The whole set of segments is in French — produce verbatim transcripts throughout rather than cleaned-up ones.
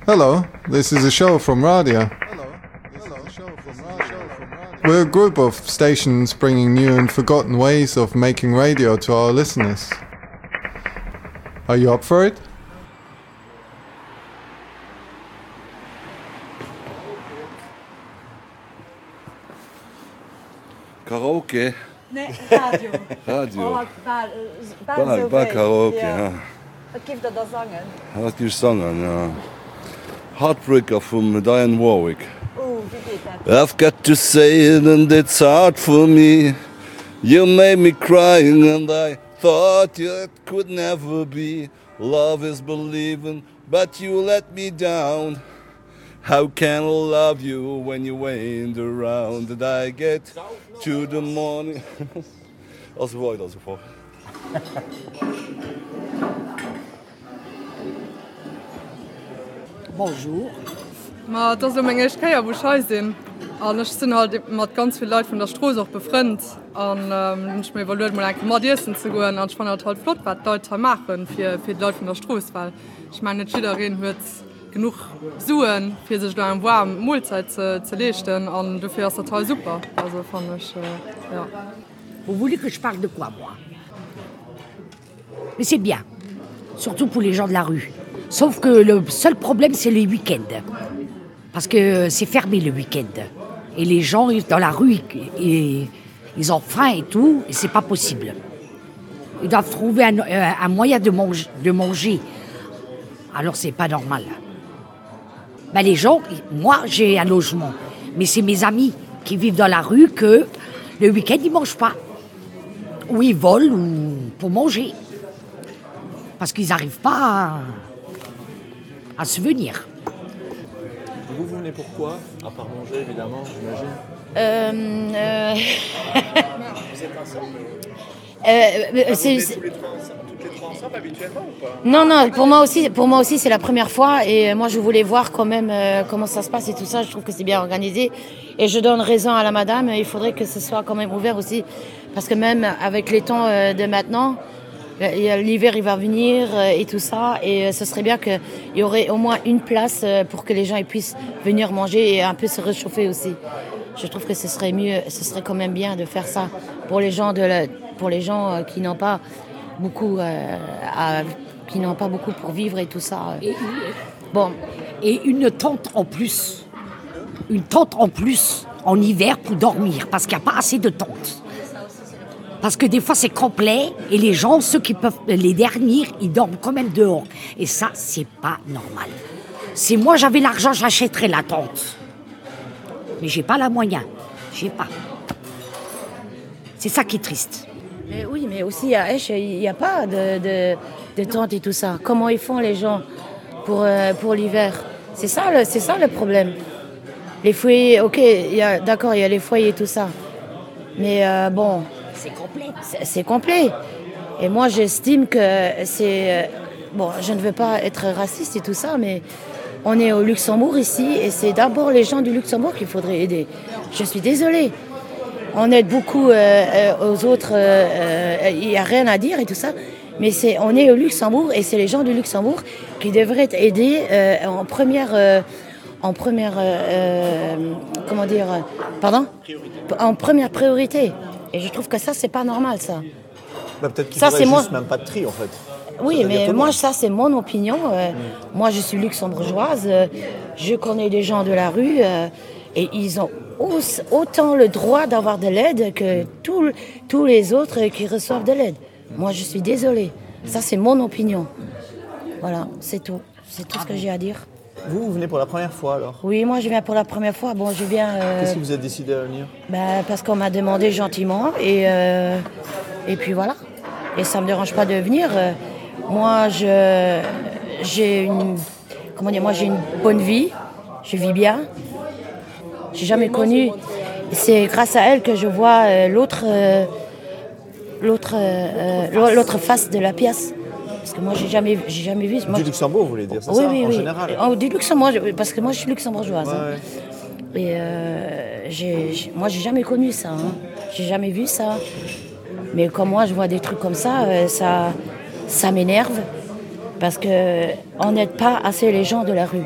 Hello, this is a show from Radio. We're a group of stations bringing new and forgotten ways of making radio to our listeners. Are you up for it? Karaoke? Nee, radio. Radio. Oh, bal, bal, Bal, so bal weit, Karaoke, ja. ja. Was gibt er da sangen? Dat gi sangen, ja. Heartbreaker vum Diane Warwick. Oh, wie geht das? I've got to say it and it's hard for me. You made me crying and I thought it could never be. Love is believing, but you let me down. How can I love you when you ain't around? Did I get to the morning? Also weiter, also fort. Bonjour. Ma dats so még Keier wo schei sinn. Anch sinn halt mat ganz viel Leiit vun der Stroos och befrënt an méi evaluet mal eng Madiessen ze goen, an spann halt Flot wat Deuter machen fir fir d Leiit vun der Stroos, weil ich meine Schiderin huet genug suen fir sech da en warm Mollzeit ze ze lechten an du fir total super. Also fandch äh, ja. Vous voulez que je parle de quoi, moi? Mais c'est bien, surtout pour les gens de la rue. Sauf que le seul problème, c'est les week-ends. Parce que c'est fermé le week-end. Et les gens dans la rue, ils, ils ont faim et tout, et c'est pas possible. Ils doivent trouver un, un moyen de, mange, de manger. Alors c'est pas normal. Ben, les gens, moi j'ai un logement, mais c'est mes amis qui vivent dans la rue que le week-end ils mangent pas. Ou ils volent ou pour manger. Parce qu'ils n'arrivent pas à, à se venir. Vous venez pourquoi? À part manger, évidemment, j'imagine. Euh, euh... Vous êtes ensemble euh, ah, c'est, vous venez tous les trois ensemble, toutes les trois ensemble habituellement ou pas? Non, non, pour moi aussi, pour moi aussi c'est la première fois et moi je voulais voir quand même euh, comment ça se passe et tout ça. Je trouve que c'est bien organisé et je donne raison à la madame. Il faudrait que ce soit quand même ouvert aussi parce que même avec les temps euh, de maintenant, l'hiver il va venir et tout ça et ce serait bien qu'il y aurait au moins une place pour que les gens ils puissent venir manger et un peu se réchauffer aussi. Je trouve que ce serait mieux, ce serait quand même bien de faire ça pour les gens, de la, pour les gens qui n'ont pas beaucoup euh, à, qui n'ont pas beaucoup pour vivre et tout ça. Et, bon, et une tente en plus, une tente en plus en hiver pour dormir parce qu'il n'y a pas assez de tentes. Parce que des fois c'est complet et les gens, ceux qui peuvent, les derniers, ils dorment quand même dehors. Et ça, c'est pas normal. Si moi j'avais l'argent, j'achèterais la tente. Mais j'ai pas la moyen. J'ai pas. C'est ça qui est triste. Mais oui, mais aussi à Esch, il n'y a pas de, de, de tente et tout ça. Comment ils font les gens pour, euh, pour l'hiver? C'est ça, le, c'est ça le problème. Les foyers, ok, y a, d'accord, il y a les foyers et tout ça. Mais euh, bon... C'est complet. C'est, c'est complet. Et moi, j'estime que c'est... Euh, bon, je ne veux pas être raciste et tout ça, mais on est au Luxembourg ici, et c'est d'abord les gens du Luxembourg qu'il faudrait aider. Je suis désolée. On aide beaucoup euh, euh, aux autres, il euh, n'y euh, a rien à dire et tout ça, mais c'est, on est au Luxembourg, et c'est les gens du Luxembourg qui devraient être aidés euh, en première... Euh, en première... Euh, comment dire... Pardon ? En première priorité. Et je trouve que ça, c'est pas normal, ça. Bah, peut-être qu'il ça, faudrait c'est juste moi... même pas de tri, en fait. Oui, mais moi, ça, c'est mon opinion. Euh, mmh. Moi, je suis luxembourgeoise. Euh, je connais des gens de la rue. Euh, et ils ont aussi, autant le droit d'avoir de l'aide que tout, tous les autres qui reçoivent de l'aide. Moi, je suis désolée. Ça, c'est mon opinion. Voilà, c'est tout. C'est tout ah ce que bon. j'ai à dire. Vous, vous venez pour la première fois, alors? Oui, moi, je viens pour la première fois. Bon, je viens... Euh, Qu'est-ce qui vous a décidé à venir? Ben, parce qu'on m'a demandé gentiment. Et, euh, et puis, voilà. Et ça ne me dérange pas de venir. Moi, je, j'ai une... Comment dire? Moi, j'ai une bonne vie. Je vis bien. Je n'ai jamais connu... C'est grâce à elle que je vois euh, l'autre, euh, l'autre, euh, l'autre face de la pièce. Parce que moi, j'ai jamais, j'ai jamais vu... Moi, du Luxembourg, vous voulez dire, c'est oui, ça, oui, en oui. général? Oh, du Luxembourg, parce que moi, je suis luxembourgeoise. Ouais, hein. ouais. Et euh, j'ai, j'ai, moi, j'ai jamais connu ça. Hein. J'ai jamais vu ça. Mais comme moi, je vois des trucs comme ça, euh, ça, ça m'énerve. Parce qu'on n'aide pas assez les gens de la rue.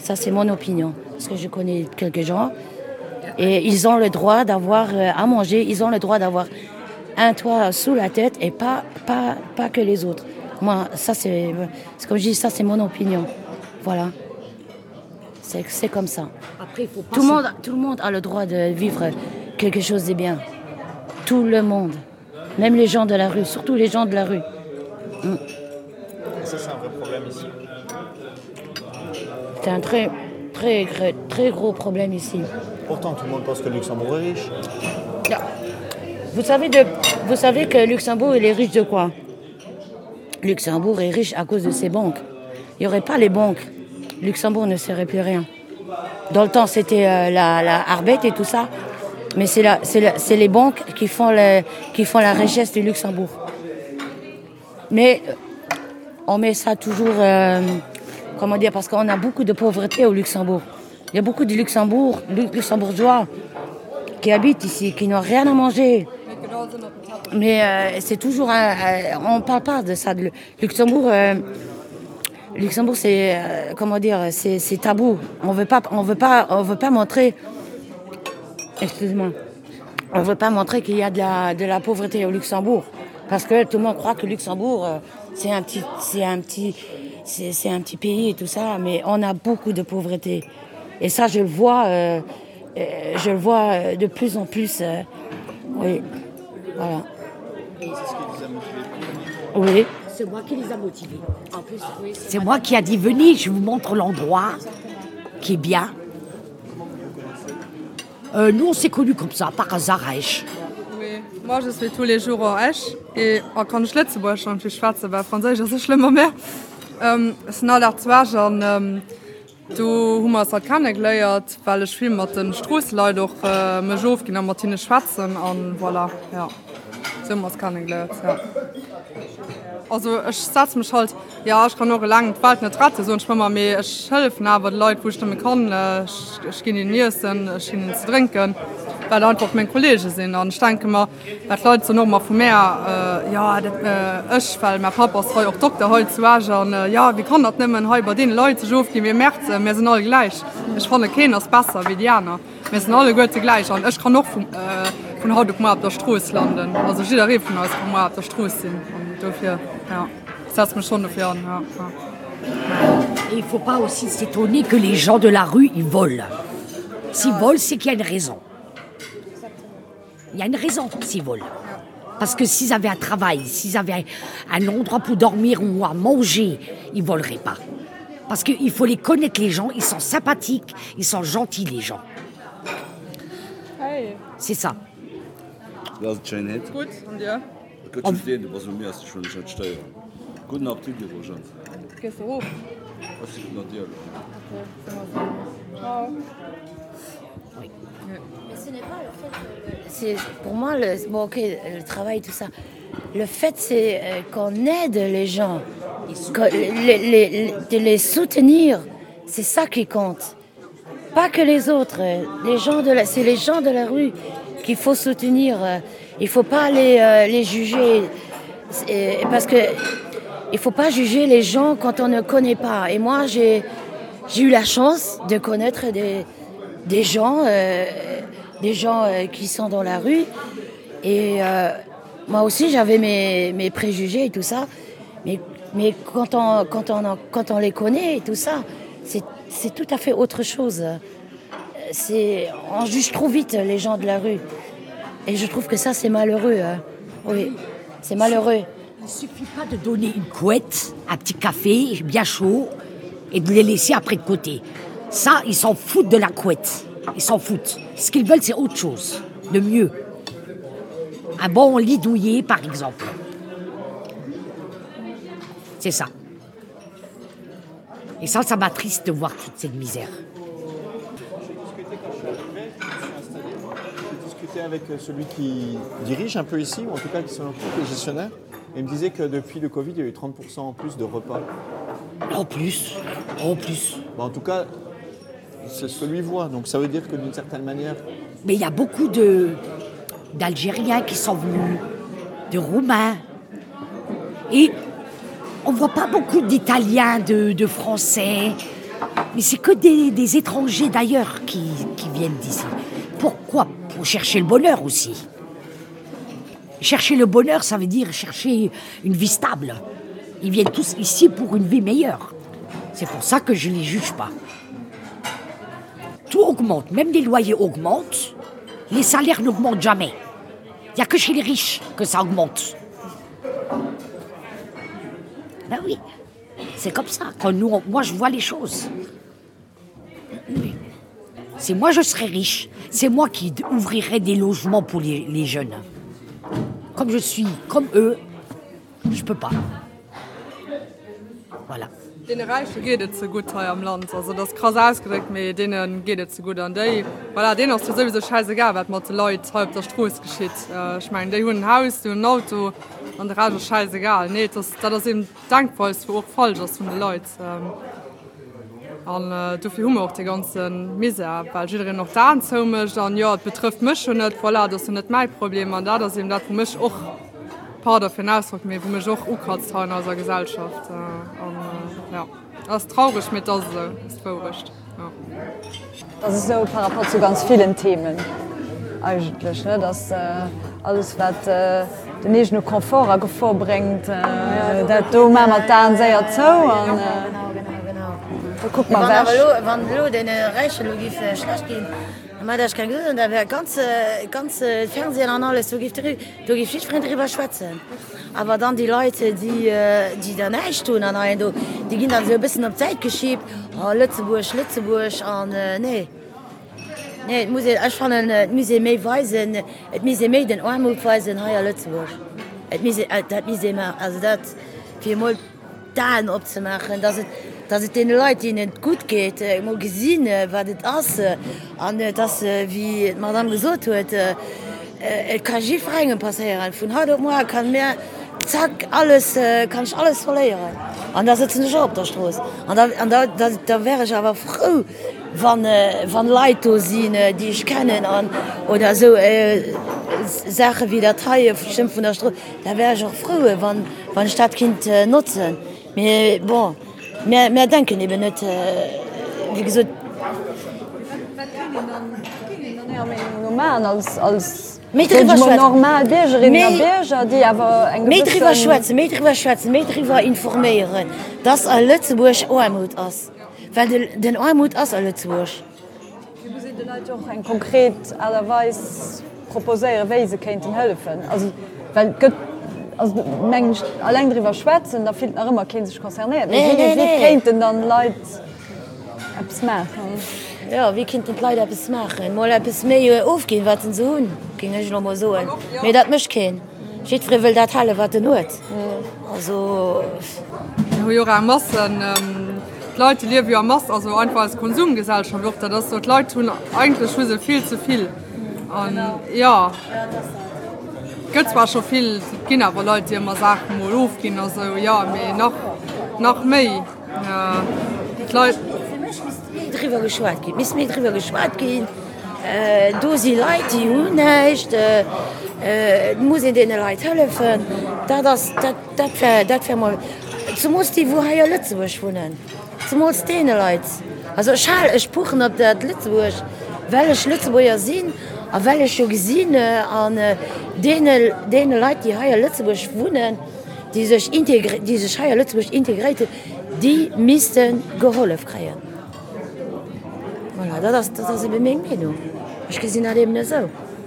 Ça, c'est mon opinion. Parce que je connais quelques gens. Et ils ont le droit d'avoir euh, à manger. Ils ont le droit d'avoir un toit sous la tête et pas, pas, pas que les autres. Moi, ça, c'est, c'est comme je dis, ça, c'est mon opinion. Voilà. C'est, c'est comme ça. Après, faut pas Tout le, se- monde, tout le monde a le droit de vivre quelque chose de bien. Tout le monde. Même les gens de la rue, surtout les gens de la rue. Mm. Ça, c'est un vrai problème ici. C'est un très, très, très, très gros problème ici. Pourtant, tout le monde pense que le Luxembourg est riche. Vous savez, de, vous savez que Luxembourg, il est riche de quoi? Luxembourg est riche à cause de ses banques. Il n'y aurait pas les banques. Luxembourg ne serait plus rien. Dans le temps, c'était euh, la, la Arbet et tout ça. Mais c'est, la, c'est, la, c'est les banques qui font, le, qui font la richesse du Luxembourg. Mais euh, on met ça toujours... Euh, comment dire? Parce qu'on a beaucoup de pauvreté au Luxembourg. Il y a beaucoup de Luxembourg, luxembourgeois qui habitent ici, qui n'ont rien à manger. Mais euh, c'est toujours... Un, un, on ne parle pas de ça. Le Luxembourg, euh, Luxembourg c'est... Euh, comment dire? C'est, c'est tabou. On veut pas, on veut pas, on veut pas montrer... Excuse-moi. On ne veut pas montrer qu'il y a de la, de la pauvreté au Luxembourg. Parce que tout le monde croit que Luxembourg, euh, c'est un petit... C'est un petit c'est, c'est un petit pays et tout ça, mais on a beaucoup de pauvreté. Et ça, je le vois, euh, euh, je le vois de plus en plus. Euh, oui, voilà. C'est ce qui vous a motivé. Oui. C'est moi qui les a motivés. En plus, oui, c'est, c'est moi qui a dit venez, je vous montre l'endroit qui est bien. Euh, nous, on s'est connus comme ça, par hasard à Esch. Oui, moi je suis tous les jours au Esch et quand ich letzte Woche schon viel Schwarze bei Französisch, das ist schlimmer mehr. Ähm, es sind alle zwei schon, ähm, du hast halt keine gelernt, weil ich viel mit den Straßenleuten auch äh, mich aufgehen und mit ihnen schwatzen und voilà, ja. So haben wir es keine gelernt, ja. Also ich setze mich halt, ja, ich kann noch lange Wald nicht retten, so ich schwimme mir, ich helfe aber die Leute, wo ich damit kann, äh, ich, ich gehe ihnen essen, ich gehe ihnen zu trinken, weil einfach meine Kollegen sind und ich denke mir, dass die Leute so noch mal von mir, äh, ja, das, äh, ich, weil mein Papa ist auch Doktor heute zu Hause und äh, ja, wie kann das nicht mehr heute bei den Leuten so aufgehen, wir merken, wir sind alle gleich. Ich finde, keiner ist besser wie die anderen. Wir sind alle gut gleich und ich kann noch von, äh, von heute mal auf der Straße landen. Also jeder von uns kann mal auf der Straße sein. Und dafür, ja, ça me schon dafür an. Ja, ja. Et il ne faut pas aussi s'étonner que les gens de la rue, ils volent. S'ils volent, c'est qu'il y a une raison. Il y a une raison s'ils volent. Parce que s'ils avaient un travail, s'ils avaient un endroit pour dormir ou à manger, ils ne voleraient pas. Parce qu'il faut les connaître, les gens. Ils sont sympathiques, ils sont gentils, les gens. Hey, C'est ça. Das ist schön. gut, und dir? Gut zu sehen, was du mir hast, schon nicht steuern. Guten Appetit, liebe Jean. Gehst du hoch? Was ist mit dir? Ciao. C'est, pour moi, le, bon, ok, le travail, tout ça. Le fait, c'est euh, qu'on aide les gens, qu'on- les, les, les- de les soutenir. C'est ça qui compte. Pas que les autres. euh, Les gens de la, c'est les gens de la rue qu'il faut soutenir. euh. Il faut pas les, euh, les juger. C'est- parce que il faut pas juger les gens quand on ne connaît pas. Et moi, j'ai, j'ai eu la chance de connaître des, des gens, euh, des gens euh, qui sont dans la rue. Et euh, moi aussi, j'avais mes, mes préjugés et tout ça. Mais, mais quand, on, quand, on, quand on les connaît et tout ça, c'est, c'est tout à fait autre chose. C'est, on juge trop vite les gens de la rue. Et je trouve que ça, c'est malheureux. Hein. Oui, c'est malheureux. Il ne suffit pas de donner une couette, un petit café bien chaud et de les laisser après de côté. Ça, ils s'en foutent de la couette. Ils s'en foutent. Ce qu'ils veulent, c'est autre chose, de mieux. Un bon lit douillet, par exemple. C'est ça. Et ça, ça m'attriste de voir toute cette misère. J'ai discuté avec celui qui dirige un peu ici, ou en tout cas qui s'en occupe, le gestionnaire. Et il me disait que depuis le Covid, il y a eu trente pour cent en plus de repas. En plus, en plus. Bon, en tout cas, c'est ce que lui voit. Donc ça veut dire que d'une certaine manière, Mais il y a beaucoup de, d'Algériens qui sont venus, de Roumains. Et on ne voit pas beaucoup d'Italiens, de, de Français. Mais c'est que des, des étrangers d'ailleurs qui, qui viennent d'ici. Pourquoi? Pour chercher le bonheur aussi. Chercher le bonheur, ça veut dire chercher une vie stable. Ils viennent tous ici pour une vie meilleure. C'est pour ça que je ne les juge pas. Tout augmente, même les loyers augmentent, les salaires n'augmentent jamais. Il n'y a que chez les riches que ça augmente. Ben oui, c'est comme ça. Quand nous, on, moi, je vois les choses. Oui. C'est moi, je serais riche. C'est moi qui ouvrirais des logements pour les, les jeunes. Comme je suis, comme eux, je peux pas. Voilà. Den Reiche geht es so gut hier am Land. Also das ist krass ausgedrückt, aber denen geht es so gut an die. Weil denen ist sowieso scheißegal, was mit den Leuten halb der Straße geschieht. Äh, ich meine, die haben ein Haus, die haben ein Auto und der Rest ist scheißegal. Nee, das, das ist eben dankbar, ist auch falsch ist von den Leuten. Ähm, und äh, dafür haben wir auch die ganzen Misere, weil jeder noch da anzumischt, dann ja, das betrifft mich schon nicht, voilà, das ist nicht mein Problem. Und das ist eben das, wo mich auch paar davon ausdrückt, wo mich auch ukratzt haben in unserer Gesellschaft. Äh, und, äh, ja, das ist traurig mit das, das ist traurig. Ja. Das ist so par rapport zu ganz vielen Themen eigentlich, ne? Dass äh, alles, was äh, den nächsten Komfort vorbringt, äh, ja, das da machen wir dann sehr zu. Und, äh, guck mal, wenn wir den reichen Logik schlecht gehen, aber das kann gut, da wäre ganz, ganz Fernsehen und alles, du gibst nicht Freunde drüber schwätzen. Aber dann die Leute, die, die da nicht tun, die gehen dann so ein bisschen auf Zeit geschiebt, oh, Lützeburg, Lützeburg, und äh, nee. Nee, muss ich, ich fand, es muss mehr weisen, es muss mehr den Armut weisen, hier in Lützeburg. Es muss, das muss mehr, also das, für mal Daten abzumachen, dass es, dass es den Leuten, denen es gut geht, äh, mal gesehen, was das ist, und äh, dass, äh, wie Madame gesagt hat, äh, äh, es kann Schiefreien passieren. Von heute auf morgen kann mehr, zack, alles, äh, kann ich alles verlieren. Und das ist nicht auf der Straße. Und da, und da, da, da wäre ich aber froh, wenn, äh, wenn Leute sind, äh, die ich kenne, und, oder so äh, Sachen wie der Teil von der Straße, da wäre ich auch froh, wenn, wenn ich das Kind äh, nutzen. Aber bon, wir, wir denken eben nicht, äh, wie gesagt. normal als, als normal Bürgerinnen und Bürger, die aber ein drüber schwätzen, mehr drüber schwätzen, mehr drüber informieren, dass in Lützeburg Armut ist. Weil den, den Armut ist in Lützeburg. Wie sind die Leute auch ein konkret allerweise proposieren, wie sie könnten helfen? Also, weil also, Menschen allein drüber schwätzen, da findet man immer, keiner sich konzerniert. Nee, wie nee, wie nee. könnten dann Leute etwas machen? Ja, wie könnten die Leute etwas machen? Mal etwas mehr aufgehen, was sie so haben. Ging ich noch mal so. Aber das möchte keiner. Jeder will das alle, was er hat. Also. Ja, Massen, ähm, die Leute leben ja Massen, also einfach als Konsumgesellschaft. Wird das so, die Leute tun eigentlich schon viel zu viel. Und ja, es gibt zwar schon viel Kinder, aber Leute, die immer sagen, mal aufgehen, also ja, aber noch, noch mehr. Ja, die Leute. Drüber geschwätzt gehen. Müssen wir drüber geschwätzt gehen. Äh, da sind Leute, die haben nicht. Äh, äh, muss ich denen Leuten helfen. Das wäre mal. Zumindest die, die hier in Lützeburg wohnen. Zumindest denen Leute. Also, ich habe gesprochen, ob das Lützeburg, welche Lützeburger sind, und welche schon gesehen an äh, denen, denen Leuten, die hier in Lützeburg wohnen, die sich, die sich hier in Lützeburg integrieren, die müssten geholfen kriegen. Voilà, das, das, das est bien nous. Je cuisine à l'hymne ça.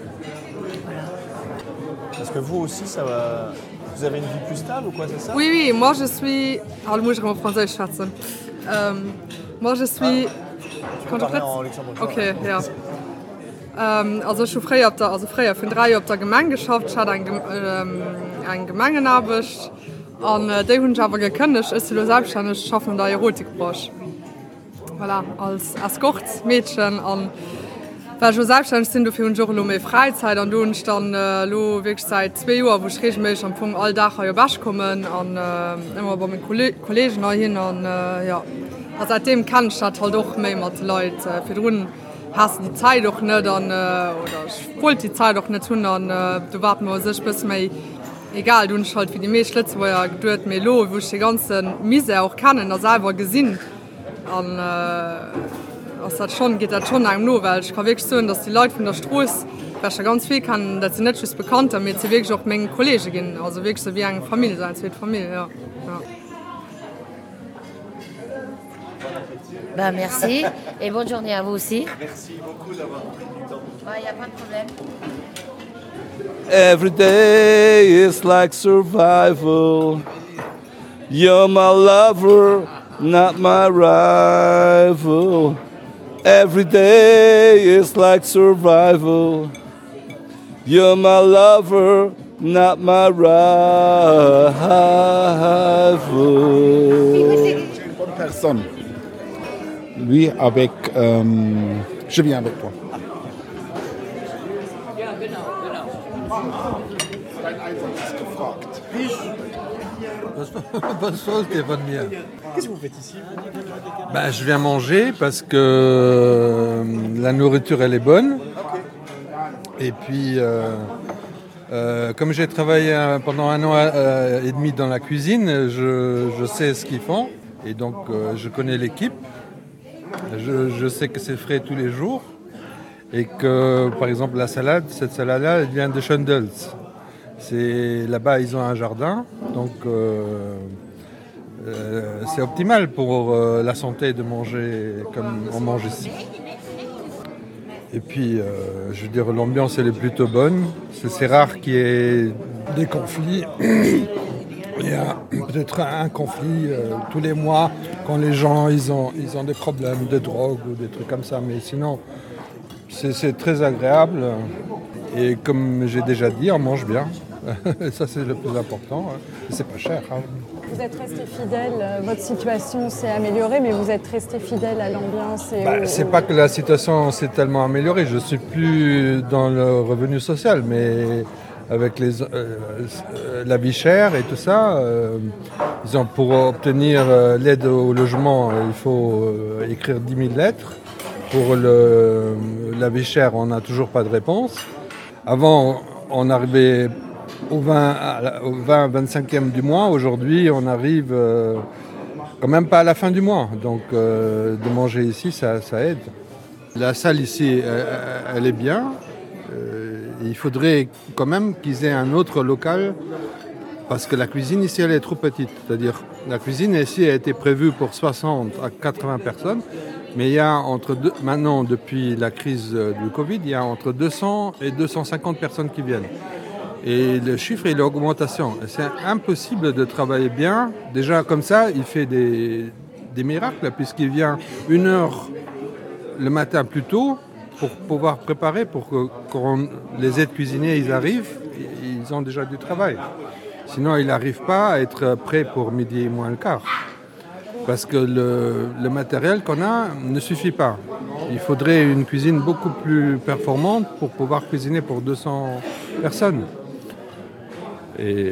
Parce que vous aussi, ça va... vous avez une vie plus stable ou quoi, c'est ça? Oui, oui, moi je suis. Alors, moi je vais en français schwätzen. Ähm, moi je suis. Tu peux parler en luxembourgeois. Okay, ja. Ähm, also ich habe früher, also früher von drei Jahren auf der Gemeinde geschafft, ich hatte ein, ähm, ein Gemengenarbeit und äh, die habe ich aber gekündigt, ist sie selbstständig, ich arbeite in der Erotikbranche. Voilà, als Escortmädchen und weil ich selbstständig bin, dafür habe ich mehr Freizeit und du hast dann äh, wirklich seit zwei Jahren, wo ich regelmäßig am Anfang alle Tage hier Wasch kommen und äh, immer bei meinen Kollegen hin und äh, ja. Und seitdem kann ich das halt auch mehr mit den Leuten. Für den hast du die Zeit doch nicht und, äh, oder ich wollte die Zeit doch nicht tun und äh, du warst mir sich ein bisschen mehr egal, du hast halt wie die Mädchen, wo ja gedauert mir lo, wo ich die ganzen Miese auch kennen, da selber gesehen. an äh, schon geht dat schon eng no, weil ich kann wirklich so, dass die Leute von der Straße ja ganz viel kann, dat sie net just bekannt, damit sie wirklich auch Mengen Kollege gehen, also wirklich so wie eng Familie sein, wie Familie. Ja. Ja. Ben, merci et bonne journée à vous aussi. Merci beaucoup d'avoir pris du temps. Il n'y a pas de problème. Every day is like survival. You're my lover, not my rival. Every day is like survival. You're my lover, not my rival. C'est une bonne personne. Lui avec... Euh, je viens avec toi. Dein Einsatz ist gefragt. Bonne chose, Stéphane Mia. Qu'est-ce que vous faites ici? Ben, je viens manger parce que euh, la nourriture elle est bonne. Et puis, euh, euh, comme j'ai travaillé pendant un an euh, et demi dans la cuisine, je, je sais ce qu'ils font. Et donc, euh, je connais l'équipe. Je, je sais que c'est frais tous les jours. Et que, par exemple, la salade, cette salade-là, elle vient de Schundels. C'est, là-bas, ils ont un jardin. Donc, euh, euh, c'est optimal pour euh, la santé de manger comme on mange ici. Et puis, euh, je veux dire, l'ambiance, elle est plutôt bonne. C'est, c'est rare qu'il y ait des conflits. Il y a peut-être un conflit euh, tous les mois quand les gens ils ont, ils ont des problèmes de drogue ou des trucs comme ça. Mais sinon, c'est, c'est très agréable. Et comme j'ai déjà dit, on mange bien. Ça, c'est le plus important. Et c'est pas cher. Hein. Vous êtes resté fidèle, votre situation s'est améliorée, mais vous êtes resté fidèle à l'ambiance et bah, au, c'est au... pas que la situation s'est tellement améliorée. Je suis plus dans le revenu social, mais avec les, euh, la vie chère et tout ça, euh, disons, pour obtenir euh, l'aide au logement, il faut euh, écrire dix mille lettres. Pour le, la vie chère, on n'a toujours pas de réponse. Avant, on arrivait au vingt, au vingt, vingt-cinquième du mois. Aujourd'hui, on arrive euh, quand même pas à la fin du mois. Donc, euh, de manger ici, ça, ça aide. La salle ici, elle, elle est bien. Euh, il faudrait quand même qu'ils aient un autre local parce que la cuisine ici, elle est trop petite. C'est-à-dire, la cuisine ici a été prévue pour soixante à quatre-vingts personnes. Mais il y a entre deux, maintenant, depuis la crise du Covid, il y a entre deux cents et deux cent cinquante personnes qui viennent. Et le chiffre est l'augmentation. C'est impossible de travailler bien. Déjà, comme ça, il fait des, des miracles, puisqu'il vient une heure le matin plus tôt pour pouvoir préparer, pour que quand les aides cuisiniers ils arrivent, ils ont déjà du travail. Sinon, ils n'arrivent pas à être prêts pour midi et moins le quart. Parce que le, le matériel qu'on a ne suffit pas. Il faudrait une cuisine beaucoup plus performante pour pouvoir cuisiner pour deux cents personnes. Et, et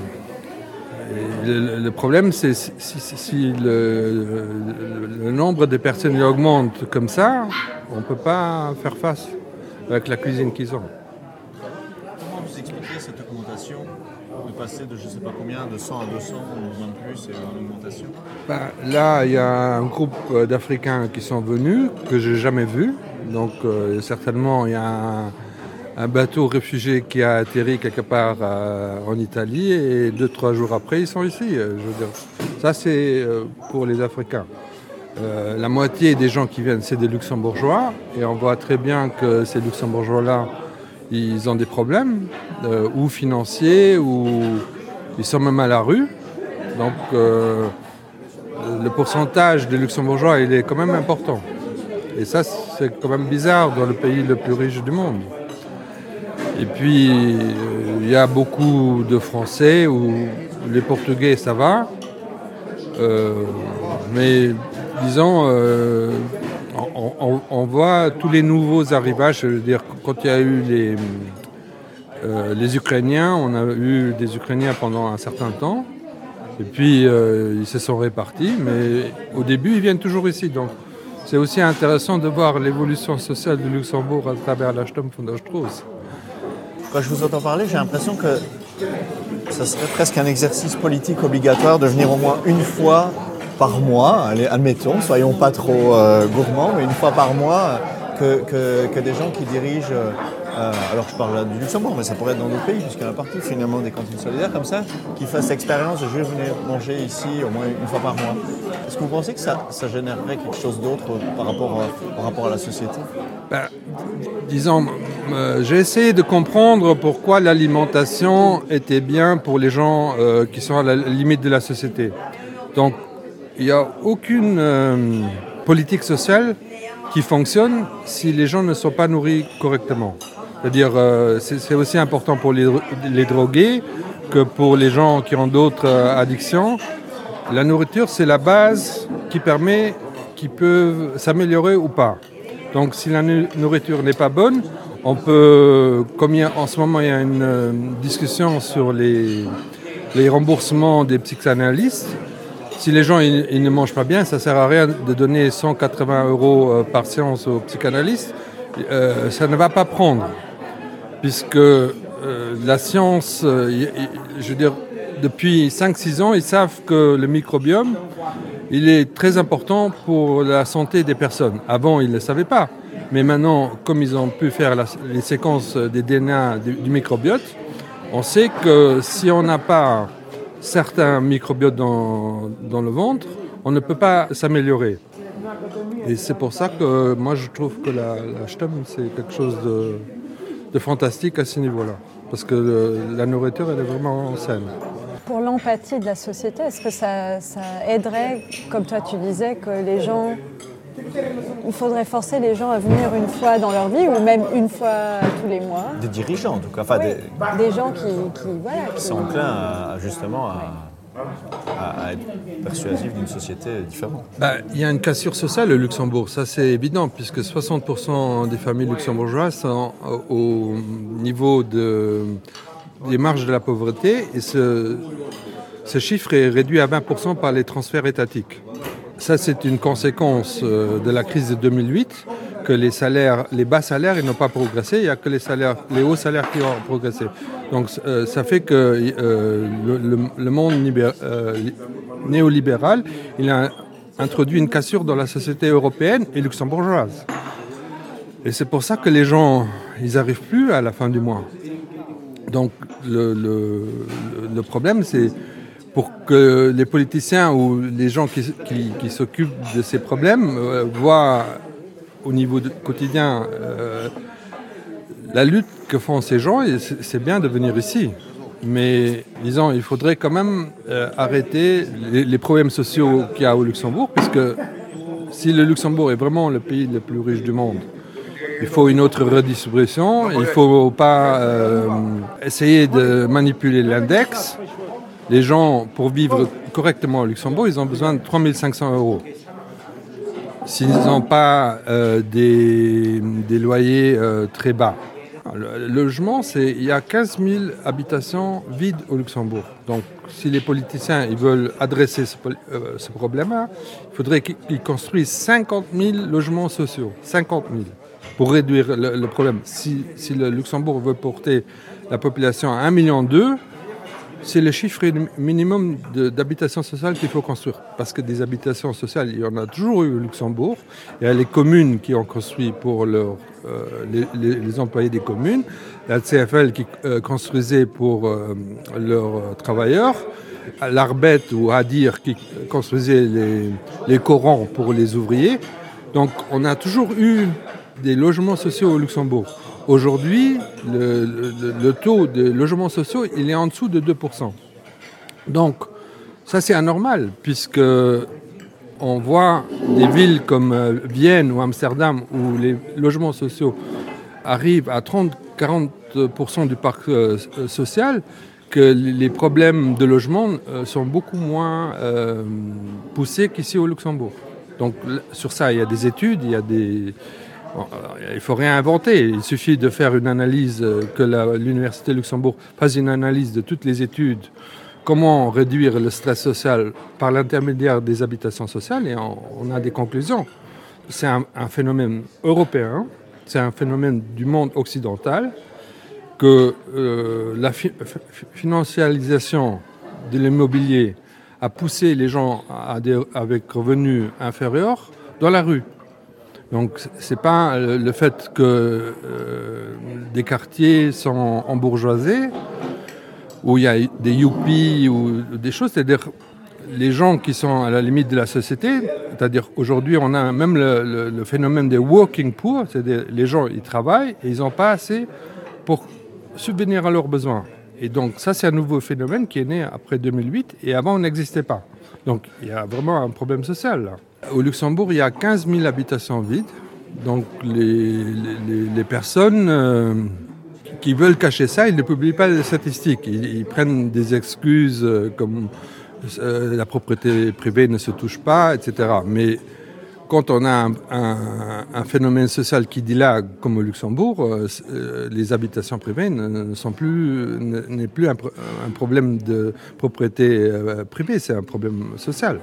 le, le problème, c'est si, si, si le, le, le nombre de personnes augmente comme ça, on ne peut pas faire face avec la cuisine qu'ils ont. Comment vous expliquez cette augmentation? De passer de je ne sais pas combien, de cent à deux cents ou même plus, et une augmentation? Ben, là, il y a un groupe d'Africains qui sont venus, que je n'ai jamais vu. Donc, euh, certainement, il y a un, un bateau réfugié qui a atterri quelque part euh, en Italie et deux, trois jours après, ils sont ici. Je veux dire. Ça, c'est euh, pour les Africains. Euh, la moitié des gens qui viennent, c'est des Luxembourgeois. Et on voit très bien que ces Luxembourgeois-là, ils ont des problèmes, euh, ou financiers, ou ils sont même à la rue. Donc, euh, le pourcentage des Luxembourgeois, il est quand même important. Et ça, c'est quand même bizarre dans le pays le plus riche du monde. Et puis, euh, il y a beaucoup de Français, ou les Portugais, ça va. Euh, mais, disons... Euh, On, on, on voit tous les nouveaux arrivages, je veux dire, quand il y a eu les, euh, les Ukrainiens, on a eu des Ukrainiens pendant un certain temps, et puis euh, ils se sont répartis, mais au début, ils viennent toujours ici. Donc c'est aussi intéressant de voir l'évolution sociale du Luxembourg à travers la Sturm von der Straße. Quand je vous entends parler, j'ai l'impression que ça serait presque un exercice politique obligatoire de venir au moins une fois par mois, allez, admettons, soyons pas trop euh, gourmands, mais une fois par mois, que, que, que des gens qui dirigent, euh, alors je parle là du Luxembourg, mais ça pourrait être dans d'autres pays, puisqu'il y en a partout finalement des cantines solidaires comme ça, qui fassent l'expérience de juste venir manger ici au moins une fois par mois. Est-ce que vous pensez que ça, ça générerait quelque chose d'autre par rapport, par rapport à la société? Ben, disons, euh, j'ai essayé de comprendre pourquoi l'alimentation était bien pour les gens euh, qui sont à la limite de la société. Donc, il n'y a aucune euh, politique sociale qui fonctionne si les gens ne sont pas nourris correctement. C'est-à-dire, euh, c'est, c'est aussi important pour les, les drogués que pour les gens qui ont d'autres euh, addictions. La nourriture, c'est la base qui permet qu'ils peuvent s'améliorer ou pas. Donc, si la nourriture n'est pas bonne, on peut, comme il y a, en ce moment il y a une, une discussion sur les, les remboursements des psychanalystes, si les gens ils, ils ne mangent pas bien, ça ne sert à rien de donner cent quatre-vingts euros par séance aux psychanalystes. Euh, ça ne va pas prendre, puisque euh, la science, euh, y, y, je veux dire, depuis cinq six ans, ils savent que le microbiome, il est très important pour la santé des personnes. Avant, ils ne le savaient pas. Mais maintenant, comme ils ont pu faire la, les séquences des D N A du, du microbiote, on sait que si on n'a pas certains microbiotes dans, dans le ventre, on ne peut pas s'améliorer. Et c'est pour ça que moi, je trouve que la, la Stem, c'est quelque chose de, de fantastique à ce niveau-là. Parce que le, la nourriture, elle est vraiment saine. Pour l'empathie de la société, est-ce que ça, ça aiderait, comme toi tu disais, que les gens... Il faudrait forcer les gens à venir une fois dans leur vie ou même une fois tous les mois. Des dirigeants en tout cas, enfin oui, des, des gens qui, qui, voilà, qui sont enclins à, justement à, à, à être persuasifs d'une société différente. Ben, il y a une cassure sociale au Luxembourg, ça c'est évident, puisque soixante pour cent des familles luxembourgeoises sont au niveau de, des marges de la pauvreté et ce, ce chiffre est réduit à vingt pour cent par les transferts étatiques. Ça, c'est une conséquence de la crise de deux mille huit, que les salaires, les bas salaires, ils n'ont pas progressé. Il n'y a que les salaires, les hauts salaires qui ont progressé. Donc, euh, ça fait que euh, le, le, le monde libér, euh, néolibéral, il a introduit une cassure dans la société européenne et luxembourgeoise. Et c'est pour ça que les gens, ils n'arrivent plus à la fin du mois. Donc, le, le, le problème, c'est pour que les politiciens ou les gens qui, qui, qui s'occupent de ces problèmes euh, voient au niveau de, quotidien euh, la lutte que font ces gens, et c'est, c'est bien de venir ici. Mais disons, il faudrait quand même euh, arrêter les, les problèmes sociaux qu'il y a au Luxembourg, puisque si le Luxembourg est vraiment le pays le plus riche du monde, il faut une autre redistribution, il ne faut pas euh, essayer de manipuler l'index. Les gens, pour vivre correctement au Luxembourg, ils ont besoin de trois mille cinq cents euros. S'ils n'ont pas euh, des, des loyers euh, très bas. Le, le logement, c'est, il y a quinze mille habitations vides au Luxembourg. Donc, si les politiciens ils veulent adresser ce, euh, ce problème-là, il faudrait qu'ils, qu'ils construisent cinquante mille logements sociaux. cinquante mille. Pour réduire le, le problème. Si, si le Luxembourg veut porter la population à un virgule deux million, c'est le chiffre minimum de, d'habitations sociales qu'il faut construire. Parce que des habitations sociales, il y en a toujours eu au Luxembourg. Il y a les communes qui ont construit pour leur, euh, les, les, les employés des communes. La C F L qui euh, construisait pour euh, leurs travailleurs. L'Arbet ou Hadir qui construisait les, les Corans pour les ouvriers. Donc on a toujours eu des logements sociaux au Luxembourg. Aujourd'hui, le, le, le taux de logements sociaux, il est en dessous de deux pour cent. Donc, ça c'est anormal, puisque on voit des villes comme Vienne ou Amsterdam, où les logements sociaux arrivent à trente à quarante pour cent du parc euh, social, que les problèmes de logement euh, sont beaucoup moins euh, poussés qu'ici au Luxembourg. Donc, sur ça, il y a des études, il y a des... Bon, il ne faut rien inventer, il suffit de faire une analyse, que la, l'Université de Luxembourg fasse une analyse de toutes les études, comment réduire le stress social par l'intermédiaire des habitations sociales, et on, on a des conclusions. C'est un, un phénomène européen, c'est un phénomène du monde occidental, que euh, la fi- financiarisation de l'immobilier à pousser les gens à des, avec revenus inférieurs dans la rue. Donc c'est pas le fait que euh, des quartiers sont embourgeoisés, où il y a des youpies ou des choses, c'est-à-dire les gens qui sont à la limite de la société, c'est-à-dire aujourd'hui on a même le, le, le phénomène des working poor, c'est-à-dire les gens ils travaillent et ils n'ont pas assez pour subvenir à leurs besoins. Et donc ça c'est un nouveau phénomène qui est né après deux mille huit et avant on n'existait pas. Donc il y a vraiment un problème social là. Au Luxembourg il y a quinze mille habitations vides, donc les, les, les personnes euh, qui veulent cacher ça, ils ne publient pas les statistiques, ils, ils prennent des excuses euh, comme euh, la propriété privée ne se touche pas, et cetera. Mais quand on a un, un, un phénomène social qui dilague comme au Luxembourg, euh, les habitations privées ne, ne sont plus, ne, n'est plus un, un problème de propriété euh, privée, c'est un problème social.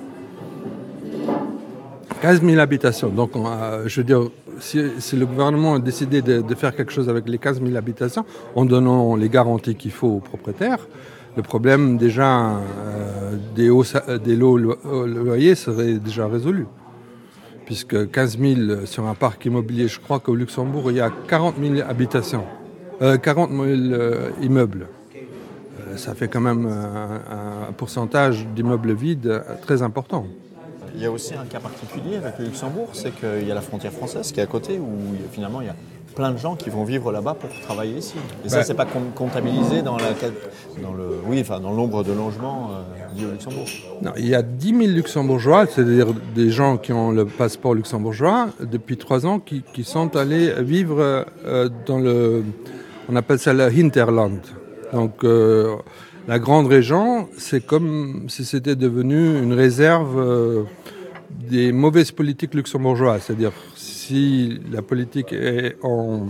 quinze mille habitations, donc on a, je veux dire, si, si le gouvernement a décidé de, de faire quelque chose avec les quinze mille habitations, en donnant les garanties qu'il faut aux propriétaires, le problème déjà euh, des, hauts, des lots loyers serait déjà résolu. Puisque quinze mille sur un parc immobilier, je crois qu'au Luxembourg, il y a quarante mille habitations, euh, quarante mille euh, immeubles. Euh, ça fait quand même un, un pourcentage d'immeubles vides très important. Il y a aussi un cas particulier avec le Luxembourg, c'est qu'il y a la frontière française qui est à côté, où finalement il y a plein de gens qui vont vivre là-bas pour travailler ici. Et ça, ouais. C'est pas comptabilisé dans, la, dans, le, oui, enfin, dans le nombre de logements euh, liés au Luxembourg. Non, il y a dix mille luxembourgeois, c'est-à-dire des gens qui ont le passeport luxembourgeois, depuis trois ans, qui, qui sont allés vivre euh, dans le... On appelle ça le Hinterland. Donc, euh, la grande région, c'est comme si c'était devenu une réserve euh, des mauvaises politiques luxembourgeoises. C'est-à-dire, si la politique est en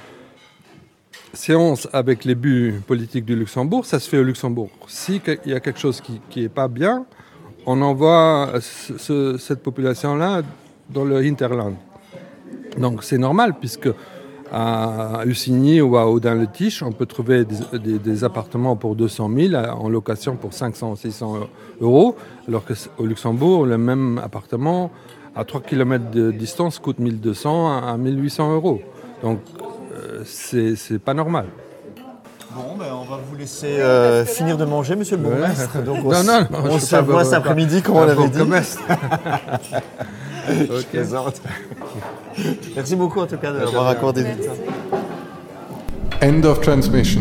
séance avec les buts politiques du Luxembourg, ça se fait au Luxembourg. S'il y a quelque chose qui n'est pas bien, on envoie ce, cette population-là dans le Hinterland. Donc c'est normal, puisque à Ussigny ou à Audun-le-Tiche, on peut trouver des, des, des appartements pour deux cent mille en location pour cinq cents à six cents euros, alors qu'au Luxembourg, le même appartement à trois kilomètres de distance coûte mille deux cents à mille huit cents euros. Donc euh, c'est, c'est pas normal. Bon, ben, on va vous laisser euh, finir de manger, monsieur le bourgmestre. Donc on, non, non, non, on se voit cet après-midi, comme on l'avait dit. Je plaisante. Merci beaucoup en tout cas de m'avoir accordé du temps. End of transmission.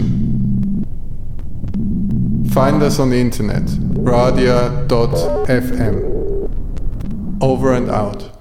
Find us on the internet, radia dot f m. Over and out.